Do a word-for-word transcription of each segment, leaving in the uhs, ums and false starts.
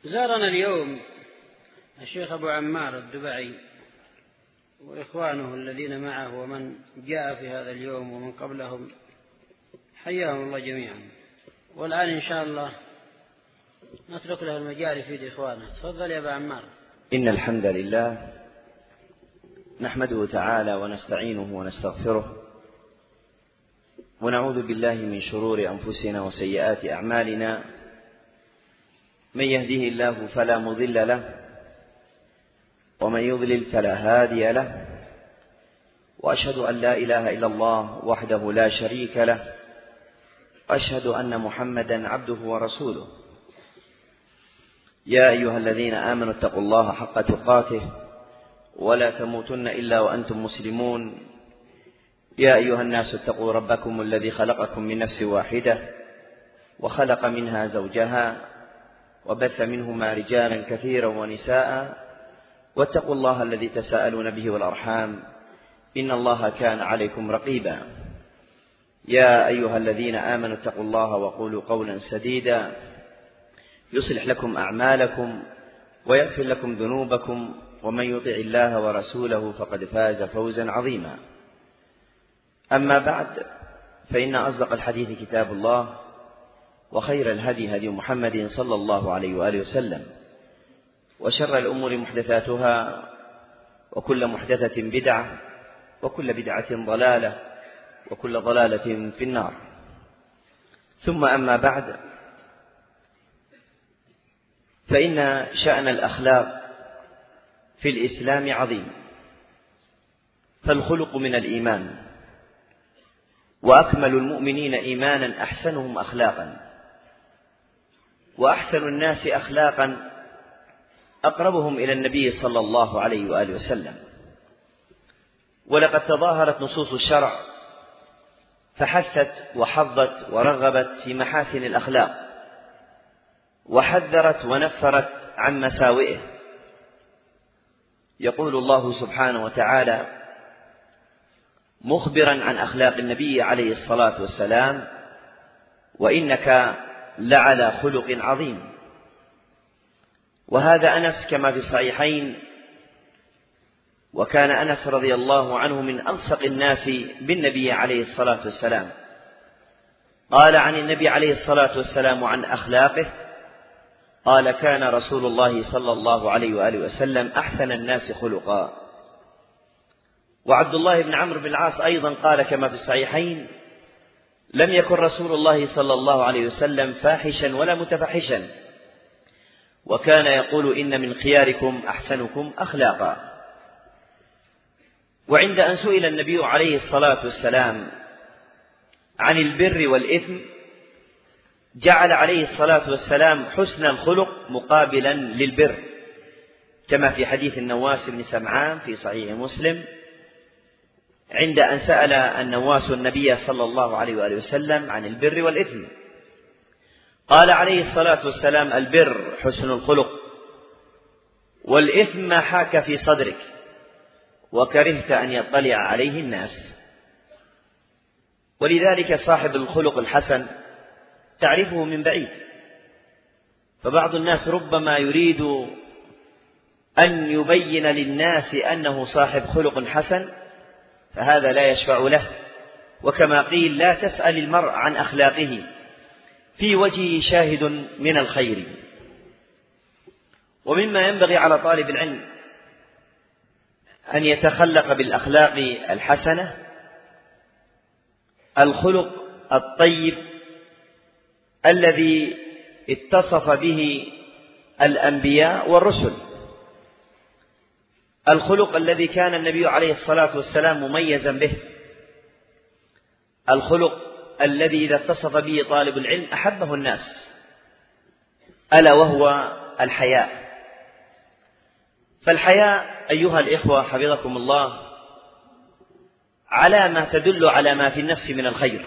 زارنا اليوم الشيخ أبو عمار الدبعي وإخوانه الذين معه ومن جاء في هذا اليوم ومن قبلهم، حياهم الله جميعا. والآن إن شاء الله نترك له المجال في إخوانه. تفضل يا أبو عمار. إن الحمد لله نحمده تعالى ونستعينه ونستغفره ونعوذ بالله من شرور أنفسنا وسيئات أعمالنا. من يهده الله فلا مضل له ومن يضلل فلا هادي له، وأشهد أن لا إله إلا الله وحده لا شريك له، أشهد أن محمدا عبده ورسوله. يا أيها الذين آمنوا اتقوا الله حق تقاته ولا تموتن إلا وأنتم مسلمون. يا أيها الناس اتقوا ربكم الذي خلقكم من نفس واحدة وخلق منها زوجها وبث منهما رجالا كثيرا ونساء، واتقوا الله الذي تساءلون به والأرحام إن الله كان عليكم رقيبا. يا أيها الذين آمنوا اتقوا الله وقولوا قولا سديدا يصلح لكم أعمالكم ويغفر لكم ذنوبكم، ومن يطع الله ورسوله فقد فاز فوزا عظيما. أما بعد، فإن أصدق الحديث كتاب الله، وخير الهدي هدي محمد صلى الله عليه وآله وسلم، وشر الأمور محدثاتها، وكل محدثة بدعة، وكل بدعة ضلالة، وكل ضلالة في النار. ثم أما بعد، فإن شأن الأخلاق في الإسلام عظيم، فالخلق من الإيمان، وأكمل المؤمنين إيمانا أحسنهم أخلاقا، وأحسن الناس أخلاقا أقربهم إلى النبي صلى الله عليه وآله وسلم. ولقد تظاهرت نصوص الشرع فحثت وحضت ورغبت في محاسن الأخلاق، وحذرت ونفرت عن مساوئه. يقول الله سبحانه وتعالى مخبرا عن أخلاق النبي عليه الصلاة والسلام: وإنك لعلى خلق عظيم. وهذا أنس كما في الصحيحين، وكان أنس رضي الله عنه من ألصق الناس بالنبي عليه الصلاة والسلام. قال عن النبي عليه الصلاة والسلام عن أخلاقه، قال: كان رسول الله صلى الله عليه وآله وسلم أحسن الناس خلقا. وعبد الله بن عمرو بن العاص أيضا قال كما في الصحيحين: لم يكن رسول الله صلى الله عليه وسلم فاحشا ولا متفحشا، وكان يقول: إن من خياركم أحسنكم أخلاقا. وعند أن سئل النبي عليه الصلاة والسلام عن البر والإثم، جعل عليه الصلاة والسلام حسن الخلق مقابلا للبر، كما في حديث النواس بن سمعان في صحيح مسلم، عند أن سأل النواس النبي صلى الله عليه وآله وسلم عن البر والإثم، قال عليه الصلاة والسلام: البر حسن الخلق، والإثم ما حاك في صدرك وكرهت أن يطلع عليه الناس. ولذلك صاحب الخلق الحسن تعرفه من بعيد، فبعض الناس ربما يريد أن يبين للناس أنه صاحب خلق حسن، فهذا لا يشفع له. وكما قيل: لا تسأل المرء عن أخلاقه، في وجهه شاهد من الخير. ومما ينبغي على طالب العلم أن يتخلق بالأخلاق الحسنة الخلق الطيب الذي اتصف به الأنبياء والرسل، الخلق الذي كان النبي عليه الصلاة والسلام مميزا به، الخلق الذي إذا اتصف به طالب العلم أحبه الناس، ألا وهو الحياء. فالحياء أيها الإخوة حفظكم الله علامة تدل على ما في النفس من الخير.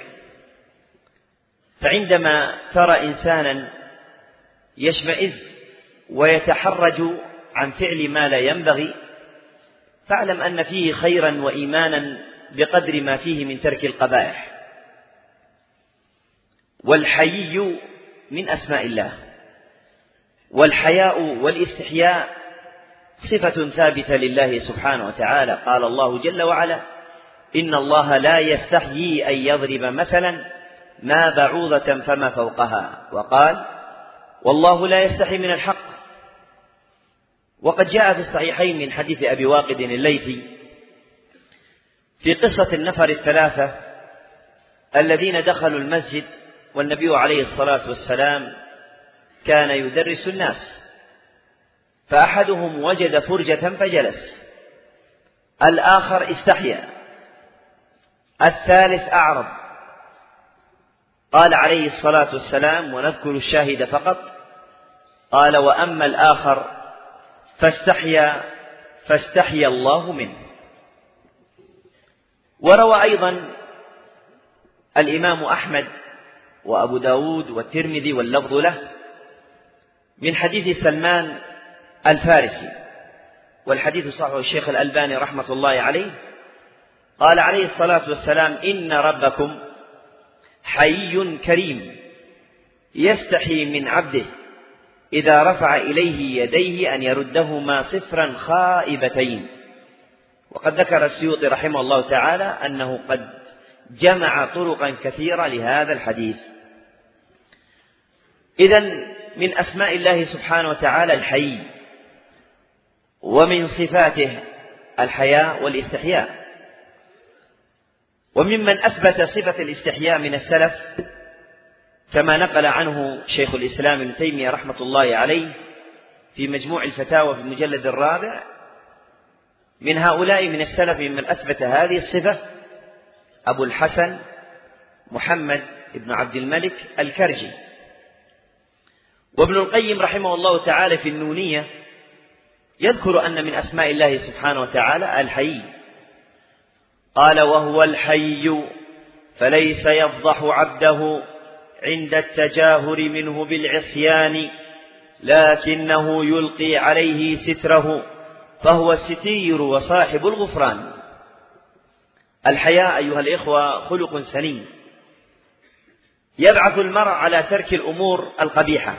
فعندما ترى إنسانا يشمئز ويتحرج عن فعل ما لا ينبغي، فاعلم أن فيه خيرا وإيمانا بقدر ما فيه من ترك القبائح. والحيي من أسماء الله، والحياء والاستحياء صفة ثابتة لله سبحانه وتعالى. قال الله جل وعلا: إن الله لا يستحيي أن يضرب مثلا ما بعوضة فما فوقها، وقال: والله لا يستحي من الحق. وقد جاء في الصحيحين من حديث أبي واقد الليثي في قصة النفر الثلاثة الذين دخلوا المسجد والنبي عليه الصلاة والسلام كان يدرس الناس، فأحدهم وجد فرجة فجلس، الآخر استحيا، الثالث أعرض. قال عليه الصلاة والسلام، ونذكر الشاهد فقط، قال: وأما الآخر فاستحيا فاستحيا الله منه. وروى أيضا الإمام أحمد وأبو داود والترمذي واللفظ له من حديث سلمان الفارسي، والحديث صححه الشيخ الألباني رحمة الله عليه، قال عليه الصلاة والسلام: إن ربكم حي كريم يستحي من عبده إذا رفع إليه يديه أن يردهما صفرا خائبتين. وقد ذكر السيوطي رحمه الله تعالى أنه قد جمع طرقا كثيرة لهذا الحديث. إذن من أسماء الله سبحانه وتعالى الحي، ومن صفاته الحياء والاستحياء. وممن أثبت صفة الاستحياء من السلف كما نقل عنه شيخ الإسلام ابن تيمية رحمة الله عليه في مجموع الفتاوى في المجلد الرابع، من هؤلاء من السلف ممن أثبت هذه الصفة أبو الحسن محمد بن عبد الملك الكرجي. وابن القيم رحمه الله تعالى في النونية يذكر أن من أسماء الله سبحانه وتعالى الحي، قال: وهو الحي فليس يفضح عبده عند التجاهر منه بالعصيان، لكنه يلقي عليه ستره فهو الستير وصاحب الغفران. الحياء أيها الإخوة خلق سليم يبعث المرء على ترك الأمور القبيحة،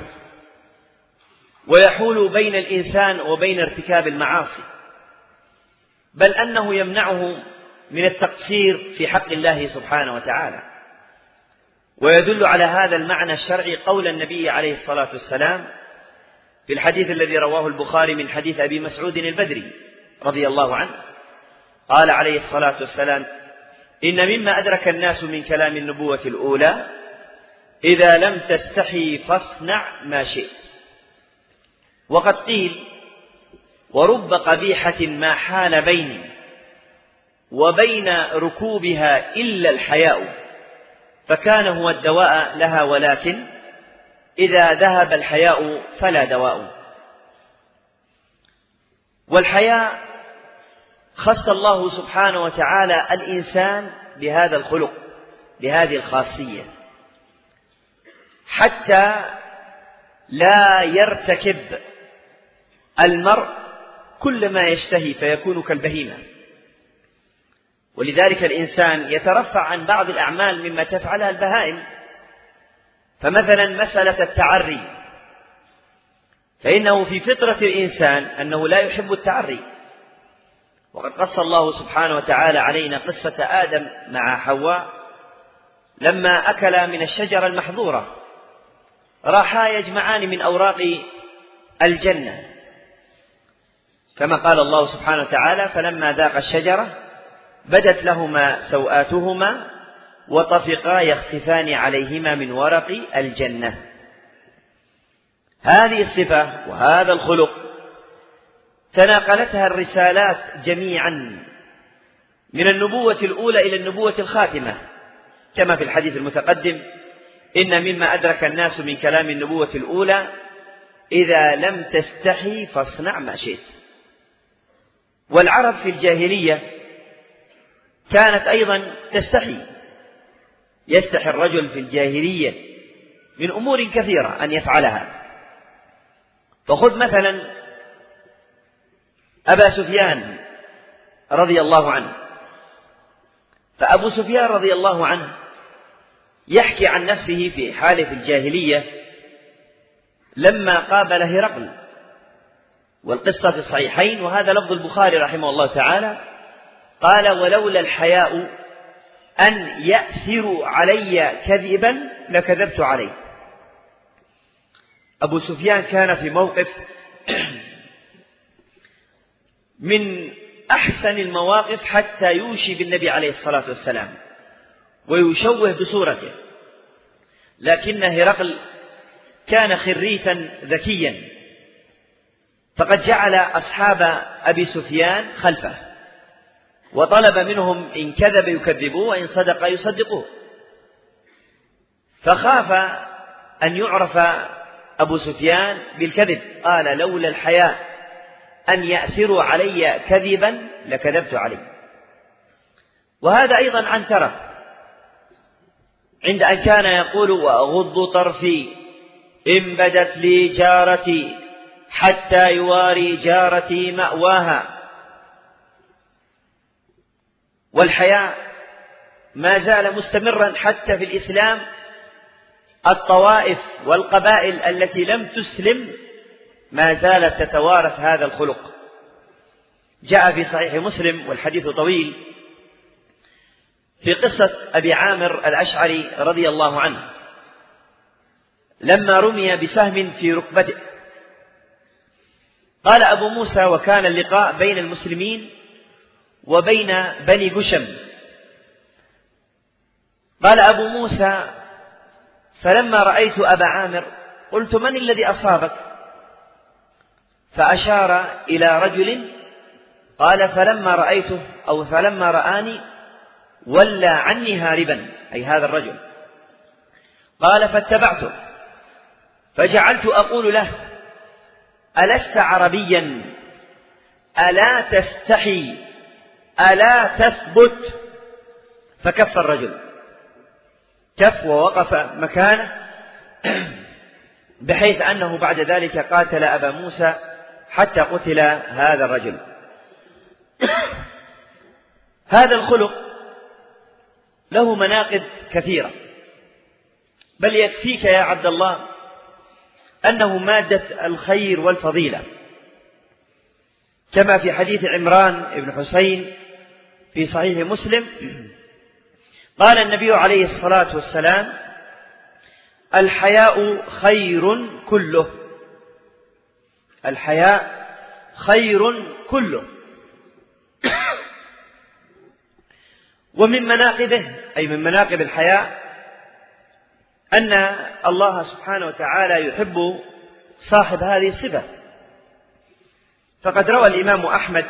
ويحول بين الإنسان وبين ارتكاب المعاصي، بل أنه يمنعه من التقصير في حق الله سبحانه وتعالى. ويدل على هذا المعنى الشرعي قول النبي عليه الصلاة والسلام في الحديث الذي رواه البخاري من حديث أبي مسعود البدري رضي الله عنه، قال عليه الصلاة والسلام: إن مما أدرك الناس من كلام النبوة الأولى إذا لم تستحي فاصنع ما شئت. وقد قيل: ورب قبيحة ما حال بيني وبين ركوبها إلا الحياء، فكان هو الدواء لها، ولكن إذا ذهب الحياء فلا دواء. والحياء خص الله سبحانه وتعالى الإنسان بهذا الخلق، بهذه الخاصية، حتى لا يرتكب المرء كل ما يشتهي فيكون كالبهيمة. ولذلك الإنسان يترفع عن بعض الأعمال مما تفعلها البهائم. فمثلا مسألة التعري، فإنه في فطرة الإنسان أنه لا يحب التعري، وقد قص الله سبحانه وتعالى علينا قصة آدم مع حواء لما أكلا من الشجرة المحظورة، راحا يجمعان من أوراق الجنة، كما قال الله سبحانه وتعالى: فلما ذاقا الشجرة بدت لهما سوآتهما وطفقا يخصفان عليهما من ورق الجنة. هذه الصفة وهذا الخلق تناقلتها الرسالات جميعا من النبوة الأولى إلى النبوة الخاتمة، كما في الحديث المتقدم: إن مما أدرك الناس من كلام النبوة الأولى إذا لم تستحي فاصنع ما شئت. والعرب في الجاهلية كانت أيضا تستحي، يستحي الرجل في الجاهلية من أمور كثيرة أن يفعلها. فخذ مثلا أبا سفيان رضي الله عنه، فأبو سفيان رضي الله عنه يحكي عن نفسه في حاله في الجاهلية لما قابل هرقل، والقصة في الصحيحين، وهذا لفظ البخاري رحمه الله تعالى، قال: ولولا الحياء أن يأثروا علي كذبا لكذبت عليه. أبو سفيان كان في موقف من أحسن المواقف حتى يوشي بالنبي عليه الصلاة والسلام ويشوه بصورته، لكن هرقل كان خريتا ذكيا، فقد جعل أصحاب أبي سفيان خلفه وطلب منهم إن كذب يكذبوه وإن صدق يصدقوه، فخاف أن يعرف أبو سفيان بالكذب، قال: لولا الحياء أن يأثروا علي كذبا لكذبت عليه. وهذا أيضا عنترة عند أن كان يقول: وأغض طرفي إن بدت لي جارتي حتى يواري جارتي مأواها. والحياء ما زال مستمرا حتى في الإسلام. الطوائف والقبائل التي لم تسلم ما زالت تتوارث هذا الخلق. جاء في صحيح مسلم والحديث طويل في قصة أبي عامر الأشعري رضي الله عنه لما رمي بسهم في ركبته. قال أبو موسى: وكان اللقاء بين المسلمين وبين بني جشم. قال أبو موسى: فلما رأيت أبا عامر قلت: من الذي أصابك؟ فأشار إلى رجل. قال: فلما رأيته أو فلما رآني ولى عني هاربا، أي هذا الرجل. قال: فاتبعته فجعلت أقول له: ألست عربيا؟ ألا تستحي؟ ألا تثبت؟ فكف الرجل، كف ووقف مكانه، بحيث أنه بعد ذلك قاتل أبا موسى حتى قتل هذا الرجل. هذا الخلق له مناقب كثيرة، بل يكفيك يا عبد الله أنه مادة الخير والفضيلة، كما في حديث عمران بن حسين في صحيح مسلم قال النبي عليه الصلاة والسلام: الحياء خير كله. الحياء خير كله. ومن مناقبه، أي من مناقب الحياء، أن الله سبحانه وتعالى يحب صاحب هذه الصفة. فقد روى الإمام أحمد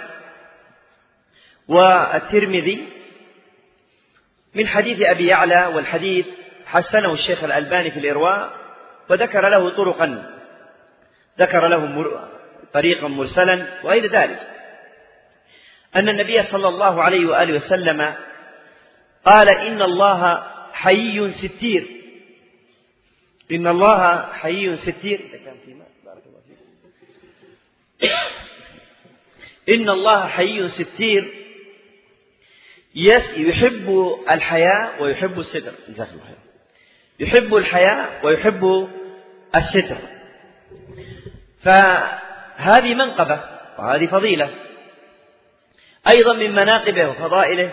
والترمذي من حديث أبي يعلى، والحديث حسنه الشيخ الألباني في الإرواء، وذكر له طرقا، ذكر له طريقا مرسلا وغير ذلك، أن النبي صلى الله عليه وآله وسلم قال: إن الله حيي ستير. إن الله حيي ستير. إن الله حيي ستير يحب الحياء ويحب الستر. يحب الحياء ويحب الستر. فهذه منقبة وهذه فضيلة. أيضا من مناقبه وفضائله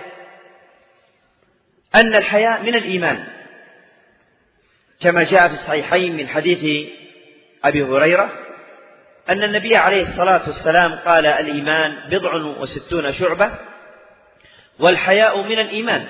أن الحياء من الإيمان، كما جاء في الصحيحين من حديث أبي هريرة أن النبي عليه الصلاة والسلام قال: الإيمان بضع وستون شعبة، والحياء من الإيمان.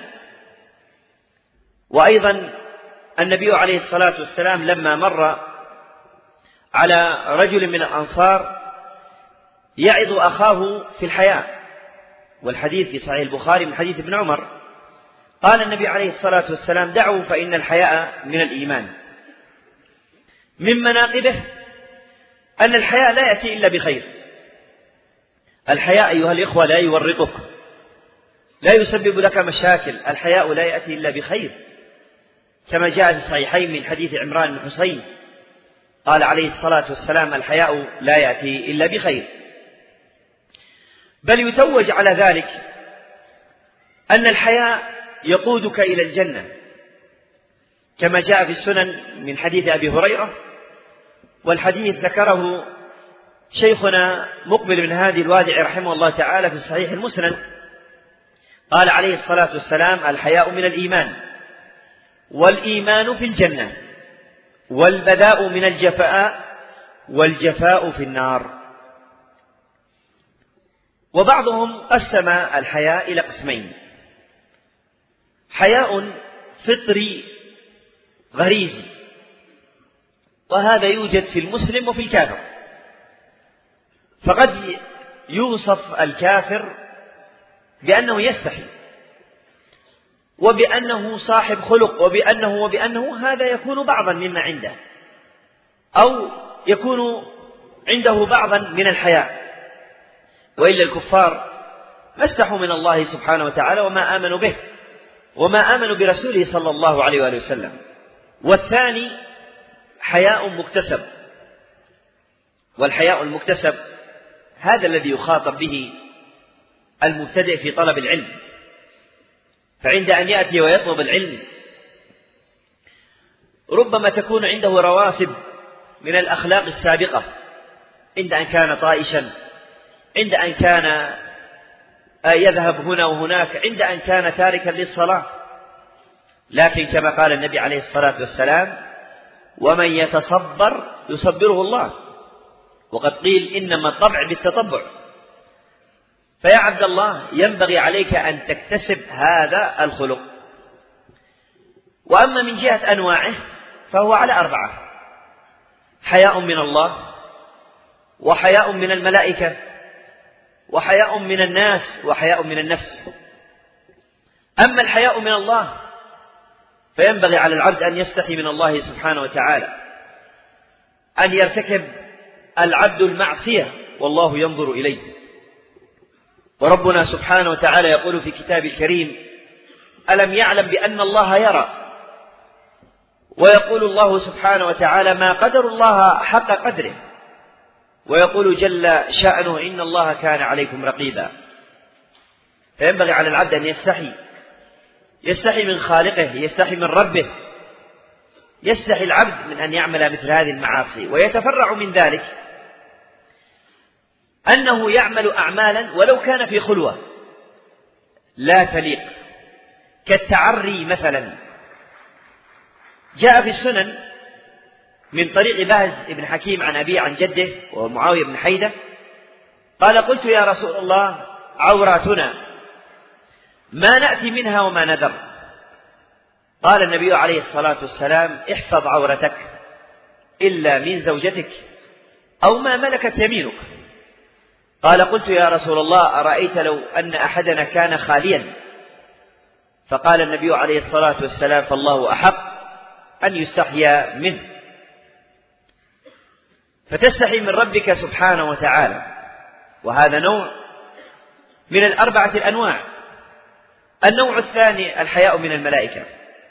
وأيضا النبي عليه الصلاة والسلام لما مر على رجل من الأنصار يعظ أخاه في الحياء، والحديث في صحيح البخاري من حديث ابن عمر، قال النبي عليه الصلاة والسلام: دعوا فإن الحياء من الإيمان. من مناقبه أن الحياء لا يأتي إلا بخير. الحياء أيها الإخوة لا يورطك، لا يسبب لك مشاكل. الحياء لا يأتي إلا بخير، كما جاء في الصحيحين من حديث عمران بن حسين قال عليه الصلاة والسلام: الحياء لا يأتي إلا بخير. بل يتوج على ذلك أن الحياء يقودك إلى الجنة، كما جاء في السنن من حديث أبي هريرة والحديث ذكره شيخنا مقبل بن هادي الوادعي رحمه الله تعالى في الصحيح المسند، قال عليه الصلاة والسلام: الحياء من الإيمان، والإيمان في الجنة، والبذاء من الجفاء، والجفاء في النار. وبعضهم قسم الحياء إلى قسمين: حياء فطري غريزي، وهذا يوجد في المسلم وفي الكافر، فقد يوصف الكافر بأنه يستحي، وبأنه صاحب خلق، وبأنه وبأنه هذا يكون بعضا مما عنده، أو يكون عنده بعضا من الحياء، وإلا الكفار ما استحوا من الله سبحانه وتعالى وما آمنوا به وما آمنوا برسوله صلى الله عليه وآله وسلم. والثاني حياء مكتسب، والحياء المكتسب هذا الذي يخاطب به المبتدئ في طلب العلم، فعند أن يأتي ويطلب العلم ربما تكون عنده رواسب من الأخلاق السابقة، عند أن كان طائشا، عند أن كان يذهب هنا وهناك، عند أن كان تاركا للصلاة، لكن كما قال النبي عليه الصلاة والسلام: ومن يتصبر يصبره الله. وقد قيل: إنما الطبع بالتطبع. فيا عبد الله، ينبغي عليك أن تكتسب هذا الخلق. وأما من جهة أنواعه فهو على أربعة: حياء من الله، وحياء من الملائكة، وحياء من الناس، وحياء من النفس. أما الحياء من الله فينبغي على العبد أن يستحي من الله سبحانه وتعالى، أن يرتكب العبد المعصية والله ينظر إليه. وربنا سبحانه وتعالى يقول في كتابه الكريم: ألم يعلم بأن الله يرى؟ ويقول الله سبحانه وتعالى: ما قدر الله حق قدره. ويقول جل شأنه: إن الله كان عليكم رقيبا. فينبغي على العبد أن يستحي، يستحي من خالقه، يستحي من ربه، يستحي العبد من أن يعمل مثل هذه المعاصي. ويتفرع من ذلك أنه يعمل أعمالا ولو كان في خلوة لا تليق، كالتعري مثلا. جاء في السنن من طريق بهز بن حكيم عن أبيه عن جده ومعاوية بن حيدة قال: قلت يا رسول الله: عوراتنا ما نأتي منها وما نذر. قال النبي عليه الصلاة والسلام: احفظ عورتك إلا من زوجتك أو ما ملكت يمينك. قال: قلت يا رسول الله: أرأيت لو أن أحدنا كان خاليا؟ فقال النبي عليه الصلاة والسلام: فالله أحق أن يستحيا منه. فتستحي من ربك سبحانه وتعالى، وهذا نوع من الأربعة الأنواع. النوع الثاني الحياء من الملائكة.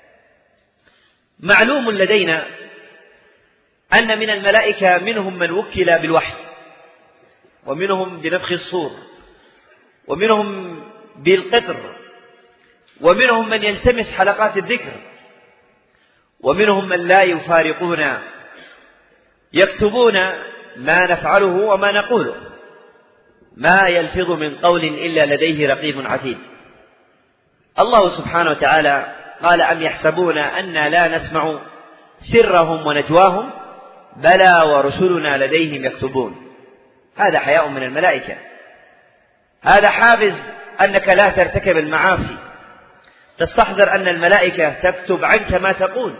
معلوم لدينا أن من الملائكة منهم من وكل بالوحي، ومنهم بنفخ الصور، ومنهم بالقطر، ومنهم من يلتمس حلقات الذكر، ومنهم من لا يفارقون، يكتبون ما نفعله وما نقوله، ما يلفظ من قول إلا لديه رقيب عتيد. الله سبحانه وتعالى قال: أم يحسبون أنا لا نسمع سرهم ونجواهم بلى ورسلنا لديهم يكتبون. هذا حياء من الملائكة، هذا حافز أنك لا ترتكب المعاصي، تستحضر أن الملائكة تكتب عنك ما تقول.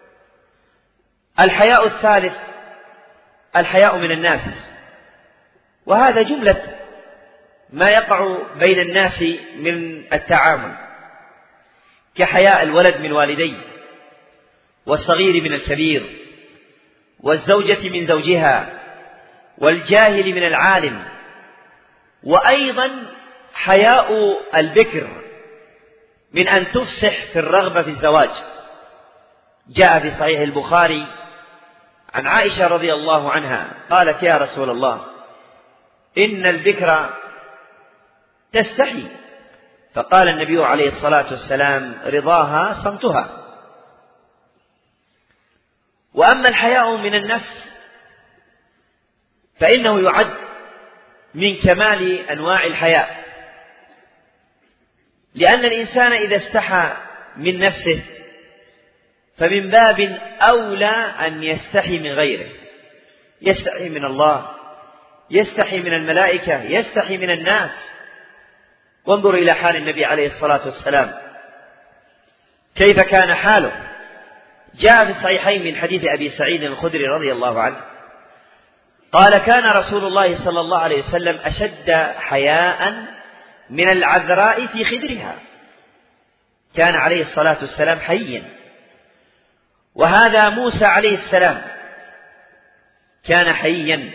الحياء الثالث الحياء من الناس، وهذا جملة ما يقع بين الناس من التعامل، كحياء الولد من والديه، والصغير من الكبير، والزوجة من زوجها، والجاهل من العالم، وأيضا حياء البكر من أن تفسح في الرغبة في الزواج. جاء في صحيح البخاري عن عائشة رضي الله عنها قالت: يا رسول الله، إن البكر تستحي. فقال النبي عليه الصلاة والسلام: رضاها صمتها. وأما الحياء من النفس فإنه يعد من كمال أنواع الحياء، لأن الإنسان إذا استحى من نفسه فمن باب أولى أن يستحي من غيره، يستحي من الله، يستحي من الملائكة، يستحي من الناس. وانظر إلى حال النبي عليه الصلاة والسلام كيف كان حاله. جاء في الصحيحين من حديث أبي سعيد الخدري رضي الله عنه قال: كان رسول الله صلى الله عليه وسلم أشد حياء من العذراء في خدرها. كان عليه الصلاة والسلام حيا. وهذا موسى عليه السلام كان حيا،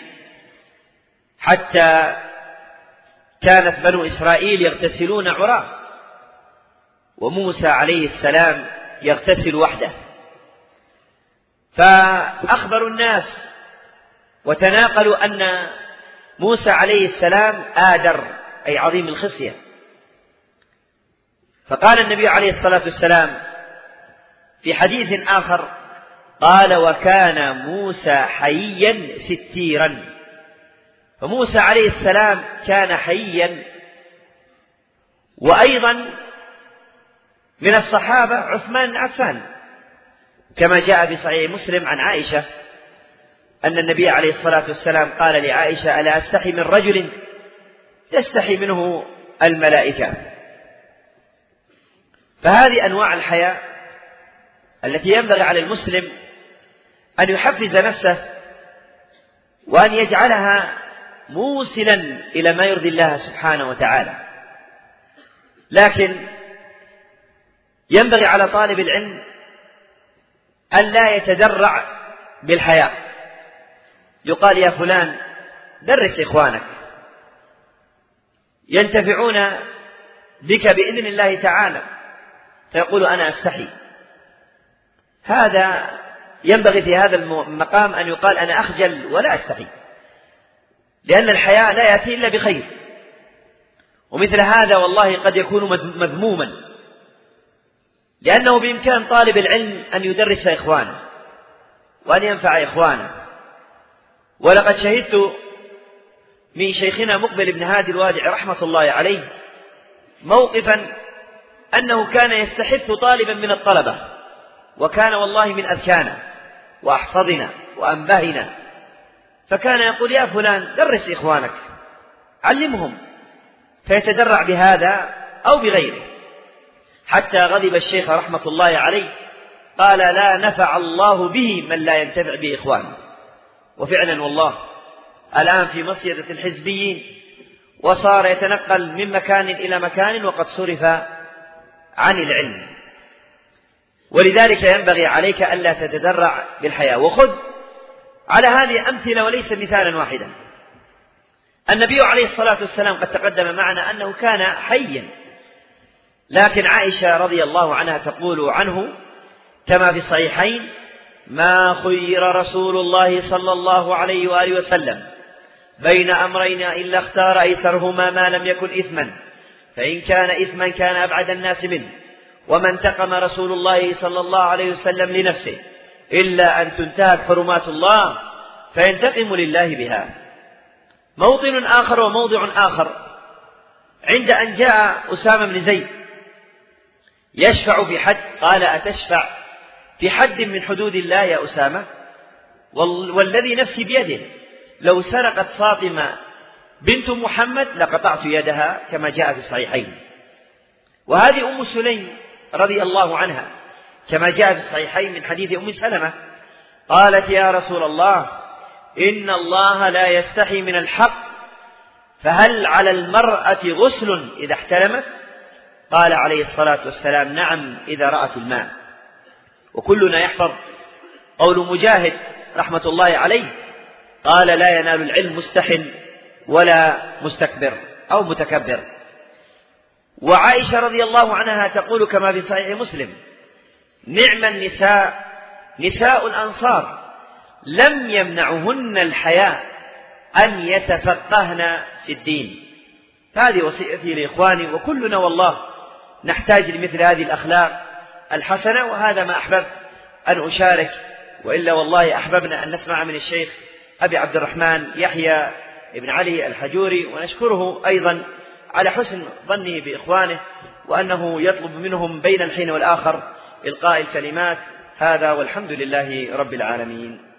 حتى كانت بنو إسرائيل يغتسلون عراة، وموسى عليه السلام يغتسل وحده. فأخبروا الناس وتناقلوا أن موسى عليه السلام آدر، أي عظيم الخصية. فقال النبي عليه الصلاة والسلام في حديث آخر قال: وكان موسى حيا ستيرا. فموسى عليه السلام كان حيا. وأيضا من الصحابة عثمان بن عفان، كما جاء في صحيح مسلم عن عائشة أن النبي عليه الصلاة والسلام قال لعائشة: ألا أستحي من رجل تستحي منه الملائكة. فهذه أنواع الحياة التي ينبغي على المسلم أن يحفز نفسه وأن يجعلها موصلا إلى ما يرضي الله سبحانه وتعالى. لكن ينبغي على طالب العلم أن لا يتدرع بالحياء. يقال: يا فلان درس إخوانك ينتفعون بك بإذن الله تعالى، فيقول: أنا أستحي. هذا ينبغي في هذا المقام أن يقال: أنا أخجل ولا أستحي، لأن الحياء لا يأتي إلا بخير. ومثل هذا والله قد يكون مذموما، لأنه بإمكان طالب العلم أن يدرس إخوانه وأن ينفع إخوانه. ولقد شهدت من شيخنا مقبل بن هادي الوادع رحمة الله عليه موقفا أنه كان يستحث طالبا من الطلبة، وكان والله من أذكانا وأحفظنا وأنبهنا، فكان يقول: يا فلان درس إخوانك، علمهم، فيتدرع بهذا أو بغيره، حتى غضب الشيخ رحمة الله عليه قال: لا نفع الله به من لا ينتفع بإخوانه. وفعلا والله الآن في مصيدة الحزبيين، وصار يتنقل من مكان إلى مكان وقد صرف عن العلم. ولذلك ينبغي عليك ألا تتدرع بالحياة. وخذ على هذه أمثلة وليس مثالا واحدا. النبي عليه الصلاة والسلام قد تقدم معنا أنه كان حيا، لكن عائشة رضي الله عنها تقول عنه كما في الصحيحين: ما خير رسول الله صلى الله عليه وآله وسلم بين أمرين إلا اختار أيسرهما ما لم يكن إثما، فإن كان إثما كان أبعد الناس منه، وما انتقم رسول الله صلى الله عليه وسلم لنفسه إلا أن تنتهك حرمات الله فينتقم لله بها. موطن آخر وموضع آخر عند أن جاء أسامة بن زيد يشفع في حد، قال: أتشفع في حد من حدود الله يا أسامة؟ والذي نفسي بيده لو سرقت فاطمة بنت محمد لقطعت يدها، كما جاء في الصحيحين. وهذه أم سليم رضي الله عنها كما جاء في الصحيحين من حديث أم سلمة قالت: يا رسول الله، إن الله لا يستحي من الحق، فهل على المرأة غسل إذا احتلمت؟ قال عليه الصلاة والسلام: نعم إذا رأت الماء. وكلنا يحفظ قول مجاهد رحمة الله عليه قال: لا ينال العلم مستحن ولا مستكبر أو متكبر. وعائشة رضي الله عنها تقول كما في صحيح مسلم: نعم النساء نساء الأنصار لم يمنعهن الحياء أن يتفقهن في الدين. هذه وصيتي لإخواني، وكلنا والله نحتاج لمثل هذه الأخلاق الحسنة. وهذا ما أحببت أن أشارك، وإلا والله أحببنا أن نسمع من الشيخ أبي عبد الرحمن يحيى بن علي الحجوري، ونشكره أيضا على حسن ظنه بإخوانه، وأنه يطلب منهم بين الحين والآخر إلقاء الكلمات. هذا والحمد لله رب العالمين.